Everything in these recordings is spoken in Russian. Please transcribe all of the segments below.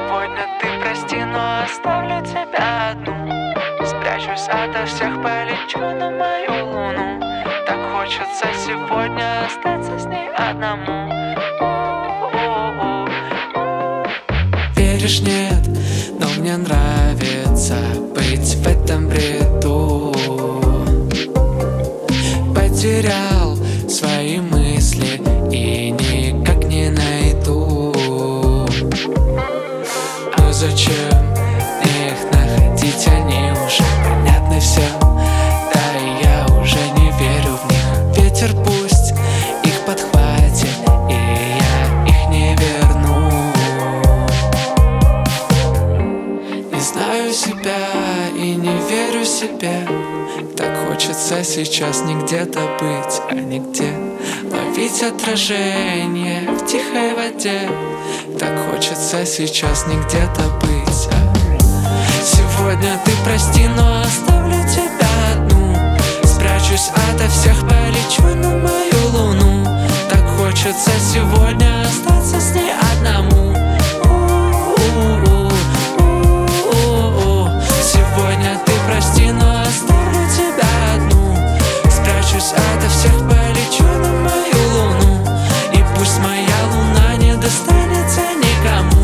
Сегодня ты прости, но оставлю тебя одну. Спрячусь ото всех, полечу на мою луну. Так хочется сегодня остаться с ней одному. Веришь, нет, но мне нравится быть в этом бреду. Потерял свои мысли и никак не найду. Но зачем мне их находить, они уже понятны всем. Да и я уже не верю в них. Ветер пусть их подхватит, и я их не верну. Не знаю себя и не верю себе. Так хочется сейчас не где-то быть, а нигде. Ловить отражение в тихой воде. Так хочется сейчас не где-то быть, Сегодня ты прости, но оставлю тебя одну. Спрячусь ото всех, полечу на мою луну. Так хочется сегодня остаться с ней одному. Сегодня ты прости, но оставлю тебя одну. Спрячусь ото всех, полечу на мою луну. И пусть моя луна не достанется никому.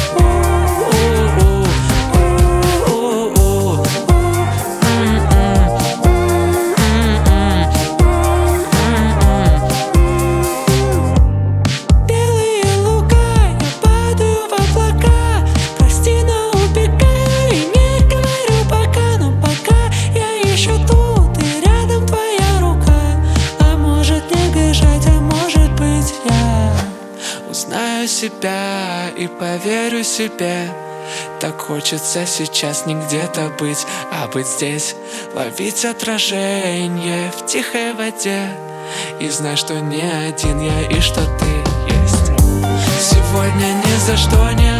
Белые луга, я падаю в облака. Прости, но убегаю и не говорю пока. Но пока я еще тут, и рядом твоя рука. А может не бежать, а может быть я узнаю себя и поверю себе. Так хочется сейчас не где-то быть, а быть здесь. Ловить отражение в тихой воде. И знай, что не один я и что ты есть. Сегодня ни за что не